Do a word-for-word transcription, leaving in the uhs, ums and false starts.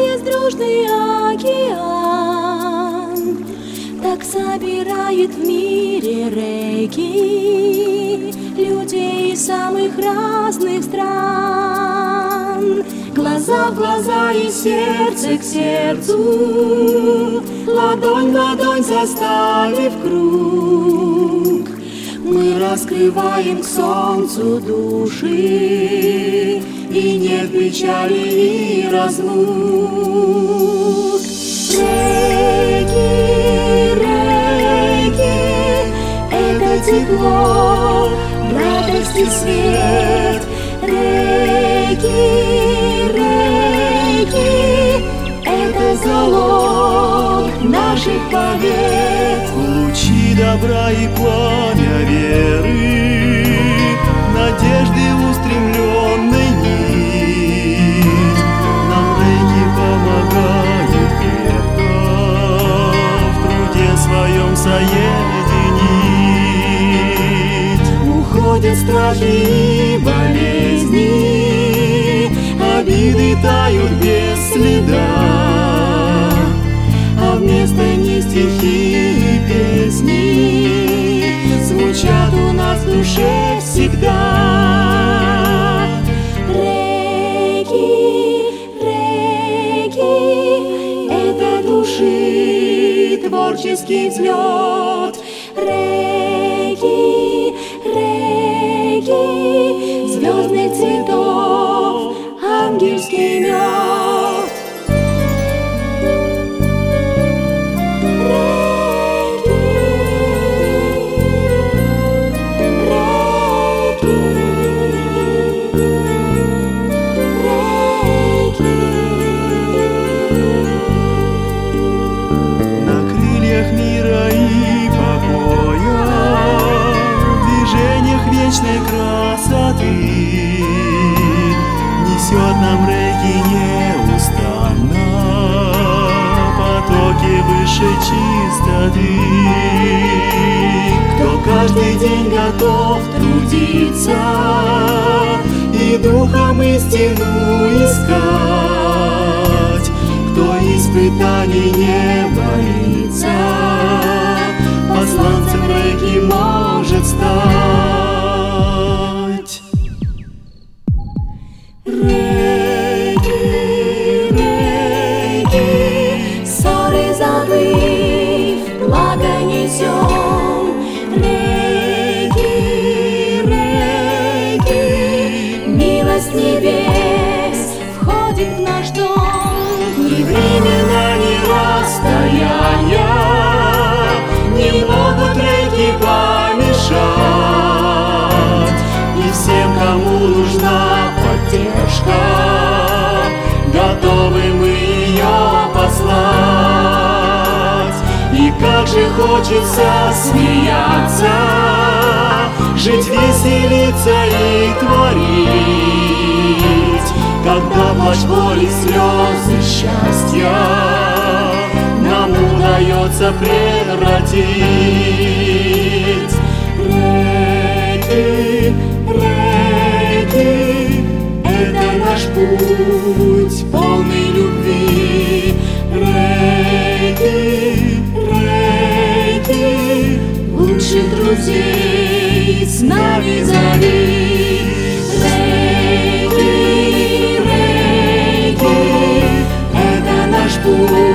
есть дружный океан, так собирает в мире реки людей из самых разных стран. Глаза в глаза и сердце к сердцу, ладонь в ладонь заставив круг, мы раскрываем к солнцу души, и нет печали и разлук. Реки, реки, это тепло, радость и свет. Реки, реки, это залог наших побед. Лучи добра и пламя веры, надежды устремленной нить, нам реки помогают крепко в труде своем соединить. Уходят страхи и болезни, обиды тают без следа, а вместо них стихи и песни звучат у нас в душе всегда. Реки, реки, это души творческий взлет. Реки, реки, звездных цветов ангельский мед. Мира и покоя, в движениях вечной красоты несет нам реки неустанно потоки высшей чистоты. Кто каждый день готов трудиться и духом истину искать, кто испытаний не боится, посланцем реки может стать. Реки, реки, ссоры забыв, благо несем. Реки, реки, милость небес входит в наш дом. Ни времена, ни расстояния не могут реки помешать. И всем, кому нужна поддержка, готовы мы ее послать. И как же хочется смеяться, жить, веселиться и творить, когда плач, боли, слезы счастья нам удается превратить. Реки, реки, это наш путь, полный любви. Реки, реки, лучших друзей с нами зови. Реки, реки, это наш путь.